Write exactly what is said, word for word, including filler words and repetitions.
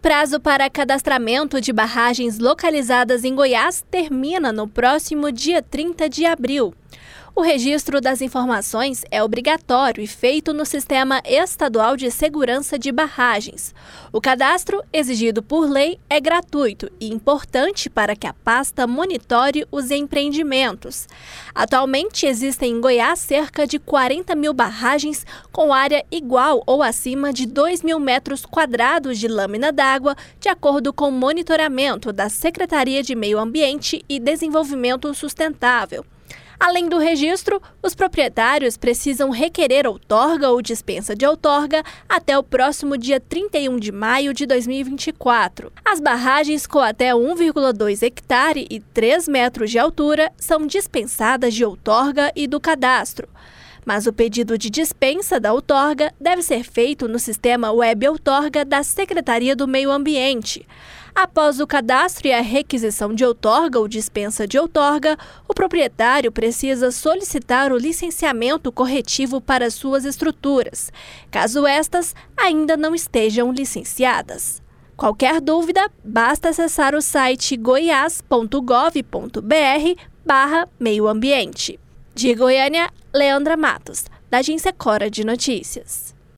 prazo para cadastramento de barragens localizadas em Goiás termina no próximo dia trinta de abril. O registro das informações é obrigatório e feito no Sistema Estadual de Segurança de Barragens. O cadastro, exigido por lei, é gratuito e importante para que a pasta monitore os empreendimentos. Atualmente, existem em Goiás cerca de quarenta mil barragens com área igual ou acima de dois mil metros quadrados de lâmina d'água, de acordo com o monitoramento da Secretaria de Meio Ambiente e Desenvolvimento Sustentável. Além do registro, os proprietários precisam requerer outorga ou dispensa de outorga até o próximo dia trinta e um de maio de dois mil e vinte e quatro. As barragens com até um vírgula dois hectare e três metros de altura são dispensadas de outorga e do cadastro. Mas o pedido de dispensa da outorga deve ser feito no sistema Web Outorga da Secretaria do Meio Ambiente. Após o cadastro e a requisição de outorga ou dispensa de outorga, o proprietário precisa solicitar o licenciamento corretivo para suas estruturas, caso estas ainda não estejam licenciadas. Qualquer dúvida, basta acessar o site goiás ponto gov ponto br barra meio ambiente. De Goiânia, Leandra Matos, da Agência Cora de Notícias.